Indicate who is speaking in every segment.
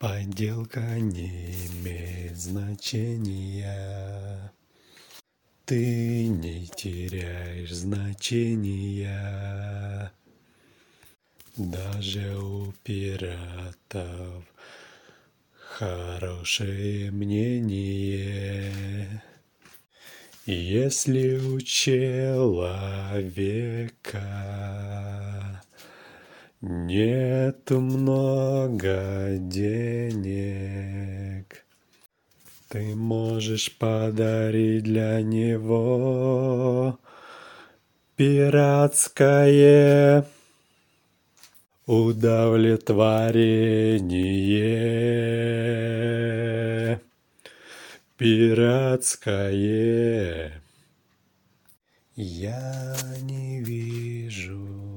Speaker 1: Подделка не имеет значения. Ты не теряешь значения. Даже у пиратов хорошее мнение. Если у человека нету много денег, ты можешь подарить для него пиратское удовлетворение. Пиратское. Я не вижу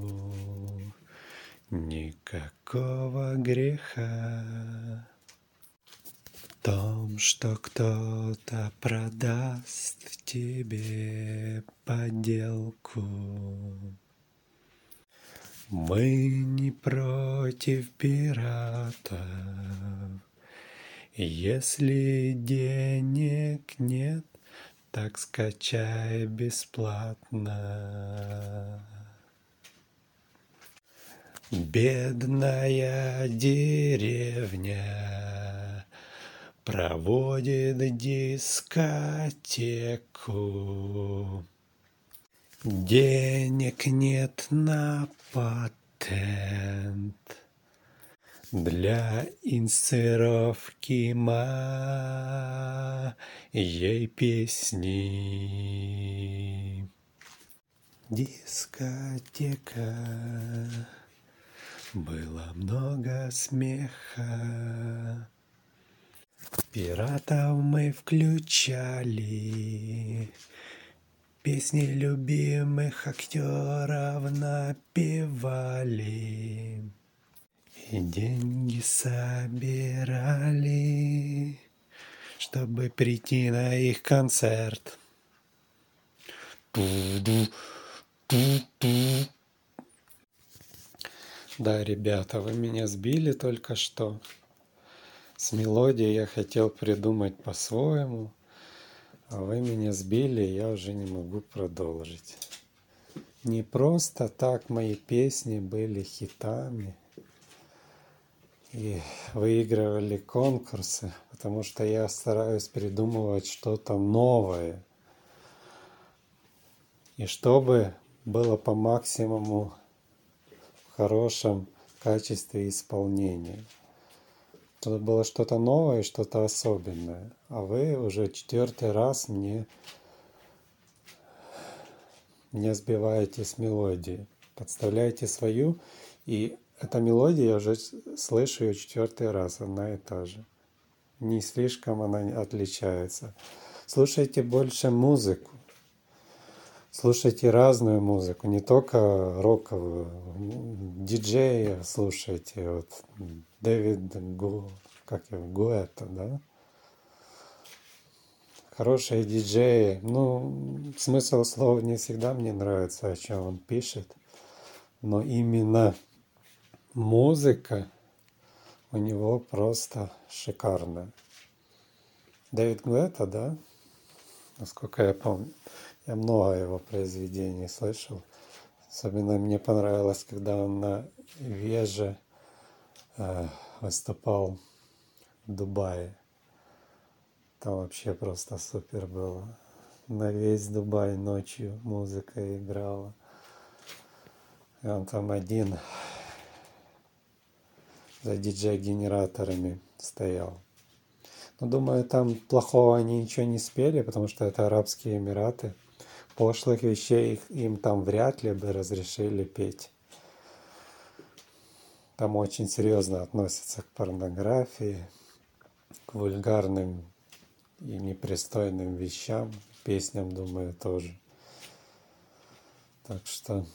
Speaker 1: никакого греха в том, что кто-то продаст тебе подделку. Мы не против пиратов, если денег нет, так скачай бесплатно. Бедная деревня проводит дискотеку. Денег нет на патент для инсценировки моей песни. Дискотека, было много смеха. Пиратов мы включали, песни любимых актеров напевали. И деньги собирали, чтобы прийти на их концерт. Да, ребята, вы меня сбили только что. С мелодией я хотел придумать по-своему, а вы меня сбили, и я уже не могу продолжить. Не просто так мои песни были хитами и выигрывали конкурсы, потому что я стараюсь придумывать что-то новое. И чтобы было по максимуму в хорошем качестве исполнения. Чтобы было что-то новое, что-то особенное. А вы уже 4-й раз мне сбиваете с мелодии. Подставляете свою, и эта мелодия я уже слышу ее 4-й раз, одна и та же. Не слишком она отличается. Слушайте больше музыку. Слушайте разную музыку, не только роковую. Диджея слушайте, вот Дэвид Гуэтта, да? Хорошие диджеи. Ну, смысл слов не всегда мне нравится, о чем он пишет. Но именно музыка у него просто шикарная. Дэвид Гуэтта, да? Насколько я помню. Я много его произведений слышал. Особенно мне понравилось, когда он на Веже выступал в Дубае. Там вообще просто супер было. На весь Дубай ночью музыка играла. И он там один за диджей-генераторами стоял. Но думаю, там плохого они ничего не спели, потому что это Арабские Эмираты. Пошлых вещей им там вряд ли бы разрешили петь. Там очень серьезно относятся к порнографии, к вульгарным и непристойным вещам, песням, думаю, тоже. Так что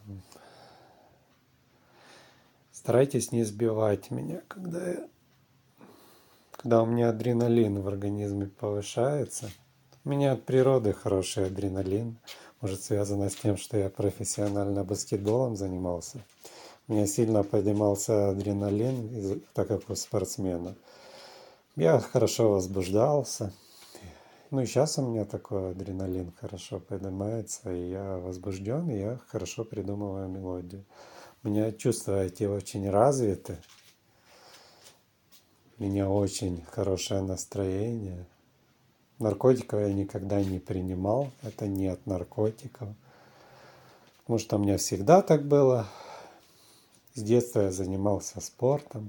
Speaker 1: старайтесь не сбивать меня, когда у меня адреналин в организме повышается. У меня от природы хороший адреналин. Может, связано с тем, что я профессионально баскетболом занимался. У меня сильно поднимался адреналин, так как у спортсмена. Я хорошо возбуждался. Ну и сейчас у меня такой адреналин хорошо поднимается, и я возбужден, и я хорошо придумываю мелодию. У меня чувства эти очень развиты. У меня очень хорошее настроение. Наркотиков я никогда не принимал, это не от наркотиков. Потому что у меня всегда так было. С детства я занимался спортом.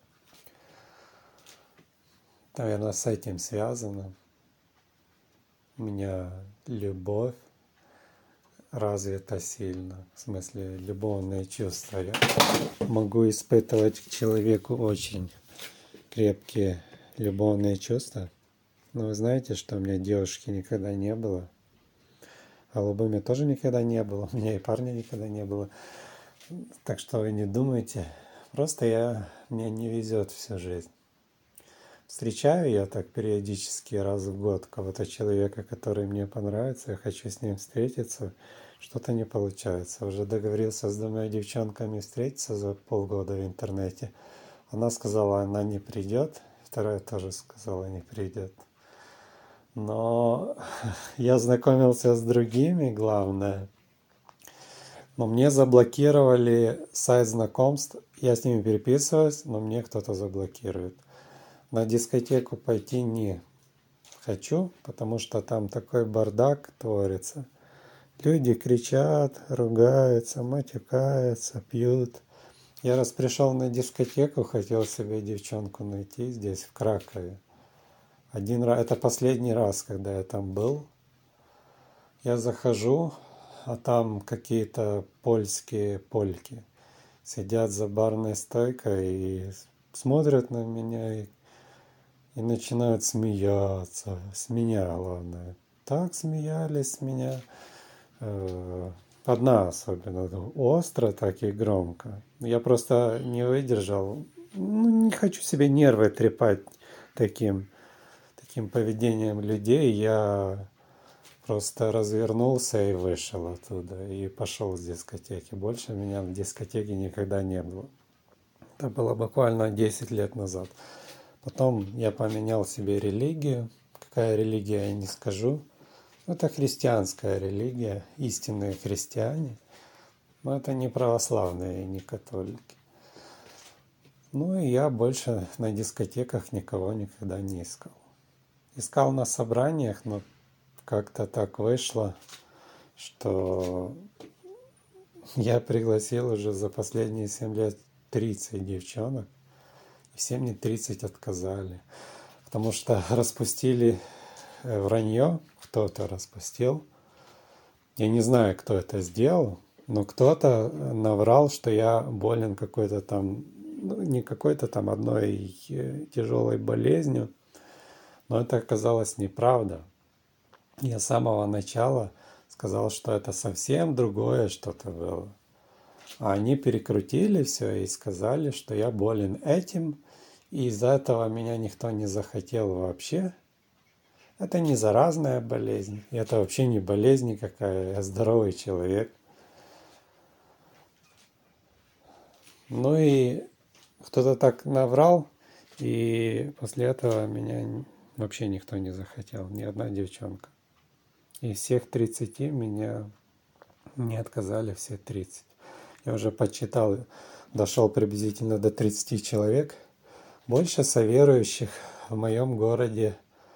Speaker 1: Наверное, с этим связано. У меня любовь развита сильно. В смысле, любовные чувства. Я могу испытывать к человеку очень крепкие любовные чувства. Но вы знаете, что у меня девушки никогда не было. Голубыми тоже никогда не было. У меня и парня никогда не было. Так что вы не думайте. Просто мне не везет всю жизнь. Встречаю я так периодически раз в год кого-то человека, который мне понравится, я хочу с ним встретиться, что-то не получается. Уже договорился с двумя девчонками встретиться за полгода в интернете. Она сказала, она не придет, вторая тоже сказала, не придет. Но я знакомился с другими, главное. Но мне заблокировали сайт знакомств. Я с ними переписываюсь, но мне кто-то заблокирует. На дискотеку пойти не хочу, потому что там такой бардак творится. Люди кричат, ругаются, матюкаются, пьют. Я раз пришел на дискотеку, хотел себе девчонку найти здесь, в Кракове. Один раз, это последний раз, когда я там был. Я захожу, а там какие-то польские польки сидят за барной стойкой и смотрят на меня и начинают смеяться. С меня, главное. Так смеялись с меня. Одна особенно остро, так и громко. Я просто не выдержал. Ну, не хочу себе нервы трепать таким поведением людей. Я просто развернулся и вышел оттуда. И пошел с дискотеки. Больше меня в дискотеке никогда не было. Это было буквально 10 лет назад. Потом я поменял себе религию. Какая религия, я не скажу. Это христианская религия, истинные христиане. Но это не православные и не католики. Ну и я больше на дискотеках никого никогда не искал. Искал на собраниях, но как-то так вышло, что я пригласил уже за последние 7 лет 30 девчонок. И все мне 30 отказали. Потому что распустили вранье, кто-то распустил. Я не знаю, кто это сделал, но кто-то наврал, что я болен какой-то там, ну, не какой-то там одной тяжелой болезнью, но это оказалось неправда. Я с самого начала сказал, что это совсем другое что-то было. А они перекрутили все и сказали, что я болен этим, и из-за этого меня никто не захотел вообще. Это не заразная болезнь, и это вообще не болезнь никакая, я здоровый человек. Ну и кто-то так наврал, и после этого меня вообще никто не захотел, ни одна девчонка. Из всех 30 меня не отказали все 30. Я уже подсчитал, дошел приблизительно до 30 человек. Больше соверующих в моем городе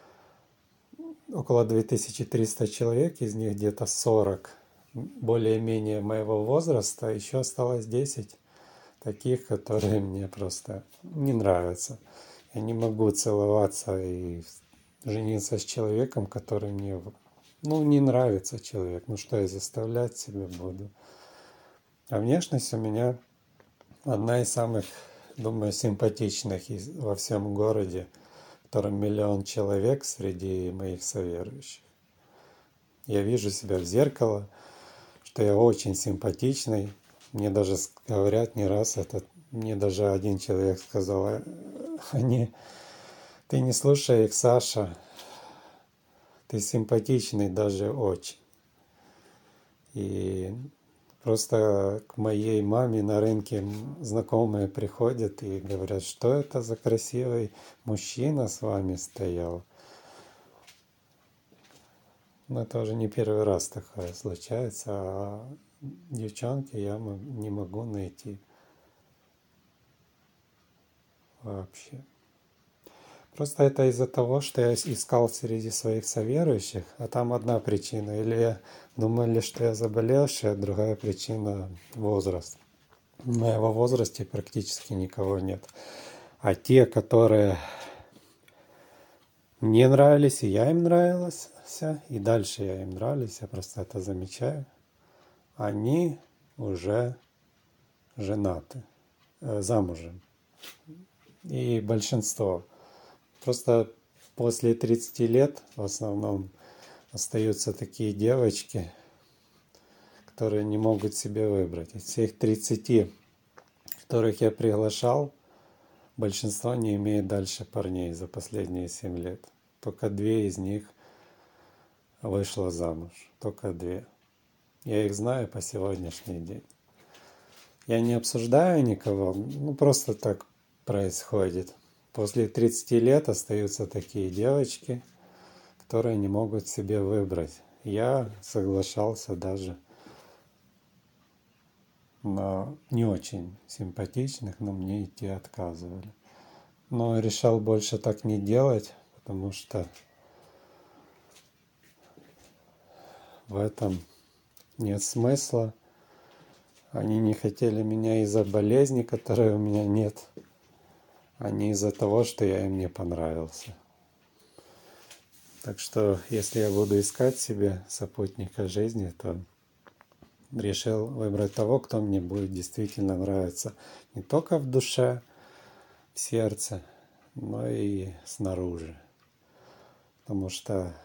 Speaker 1: около 2300 человек, из них где-то 40 более-менее моего возраста, еще осталось 10 таких, которые мне просто не нравятся. Я не могу целоваться и жениться с человеком, который мне, не нравится человек. Ну что я заставлять себя буду? А внешность у меня одна из самых, думаю, симпатичных во всем городе, в котором 1 000 000 человек среди моих соверующих. Я вижу себя в зеркало, что я очень симпатичный. Мне даже говорят не раз, мне даже один человек сказал, ты не слушай их, Саша, ты симпатичный даже очень. И Просто к моей маме на рынке знакомые приходят и говорят, что это за красивый мужчина с вами стоял. Но это уже не первый раз такое случается, а девчонки я не могу найти вообще. Просто это из-за того, что я искал среди своих соверующих, а там одна причина. Или думали, что я заболевший, а другая причина — возраст. В моего возрасте практически никого нет. А те, которые мне нравились, и я им нравился, и дальше я им нравлюсь, я просто это замечаю, они уже женаты, замужем. И большинство. Просто после 30 лет в основном остаются такие девочки, которые не могут себе выбрать. Из всех 30, которых я приглашал, большинство не имеет дальше парней за последние 7 лет. Только 2 из них вышло замуж. Только 2. Я их знаю по сегодняшний день. Я не обсуждаю никого, просто так происходит. После 30 лет остаются такие девочки, которые не могут себе выбрать. Я соглашался даже на не очень симпатичных, но мне идти отказывали. Но решил больше так не делать, потому что в этом нет смысла. Они не хотели меня из-за болезни, которой у меня нет, а не из-за того, что я им не понравился. Так что, если я буду искать себе сопутника жизни, то решил выбрать того, кто мне будет действительно нравиться не только в душе, в сердце, но и снаружи. Потому что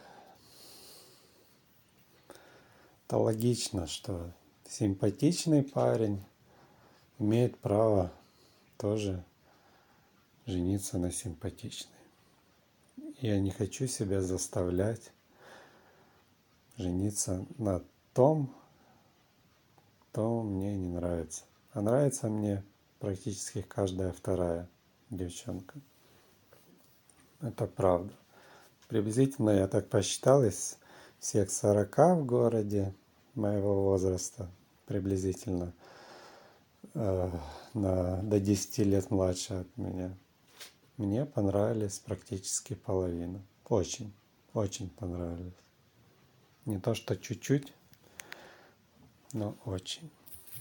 Speaker 1: это логично, что симпатичный парень имеет право тоже жениться на симпатичной. Я не хочу себя заставлять жениться на том, кто мне не нравится. А нравится мне практически каждая вторая девчонка. Это правда. Приблизительно, я так посчитал, из всех 40 в городе моего возраста, приблизительно до 10 лет младше от меня, мне понравились практически половина. Очень, очень понравились. Не то, что чуть-чуть, но очень.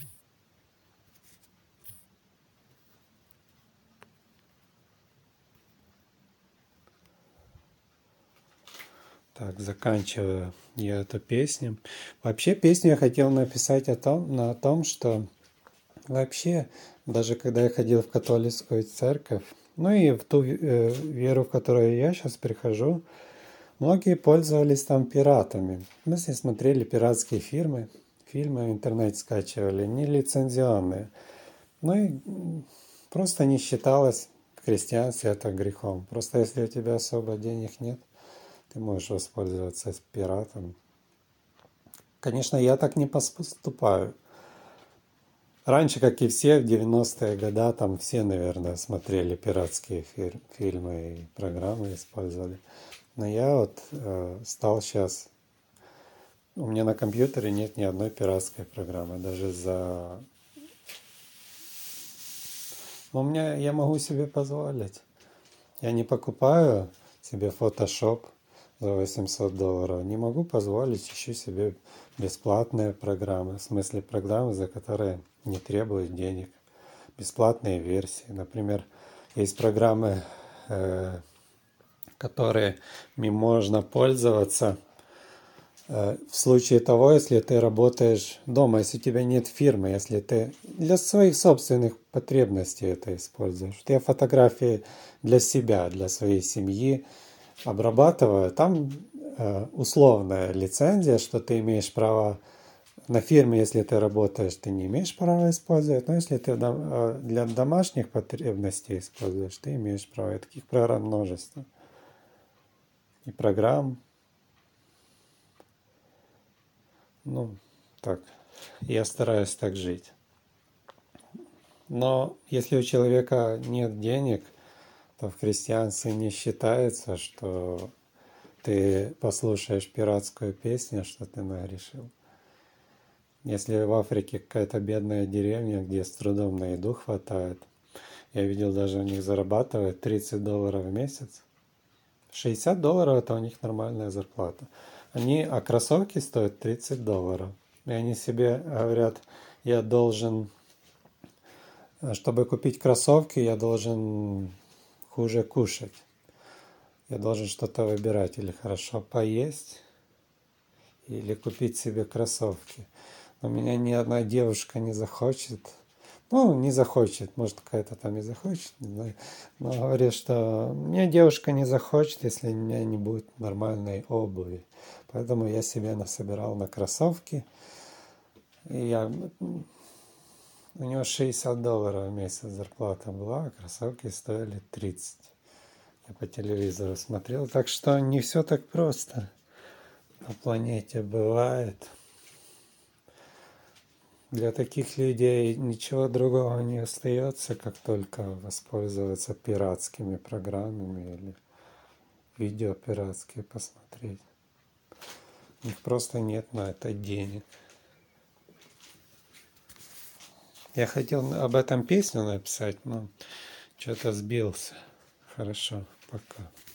Speaker 1: Так, заканчиваю я эту песню. Вообще песню я хотел написать на том, что вообще, даже когда я ходил в католическую церковь, ну и в ту веру, в которую я сейчас прихожу, многие пользовались там пиратами. Мы здесь смотрели пиратские фильмы в интернете скачивали, не лицензионные. Ну и просто не считалось в христианстве это грехом. Просто если у тебя особо денег нет, ты можешь воспользоваться пиратом. Конечно, я так не поступаю. Раньше, как и все, в 90-е годы, там все, наверное, смотрели пиратские фильмы и программы использовали. Но я вот стал сейчас... У меня на компьютере нет ни одной пиратской программы. Даже за... я могу себе позволить. Я не покупаю себе Photoshop за $800. Не могу позволить, ищу себе бесплатные программы. В смысле программы, за которые не требуют денег. Бесплатные версии. Например, есть программы, которыми можно пользоваться в случае того, если ты работаешь дома, если у тебя нет фирмы, если ты для своих собственных потребностей это используешь. Я фотографии для себя, для своей семьи обрабатываю. Там условная лицензия, что ты имеешь право на фирме, если ты работаешь, ты не имеешь права использовать. Но если ты для домашних потребностей используешь, ты имеешь право. И таких программ множество. И программ. Так. Я стараюсь так жить. Но если у человека нет денег, то в христианстве не считается, что ты послушаешь пиратскую песню, что ты нагрешил. Если в Африке какая-то бедная деревня, где с трудом на еду хватает, я видел, даже у них зарабатывают $30 в месяц. $60 это у них нормальная зарплата. А кроссовки стоят $30. И они себе говорят, я должен, чтобы купить кроссовки, я должен хуже кушать. Я должен что-то выбирать, или хорошо поесть, или купить себе кроссовки. Но меня ни одна девушка не захочет. Ну, не захочет, может, какая-то там и захочет, не знаю. Но говорит, что меня девушка не захочет, если у меня не будет нормальной обуви. Поэтому я себе насобирал на кроссовки. И у него $60 в месяц зарплата была, а кроссовки стоили 30. Я по телевизору смотрел. Так что не все так просто на планете бывает. Для таких людей ничего другого не остается, как только воспользоваться пиратскими программами или видео пиратские посмотреть. У них просто нет на это денег. Я хотел об этом песню написать, но что-то сбился. Хорошо, пока.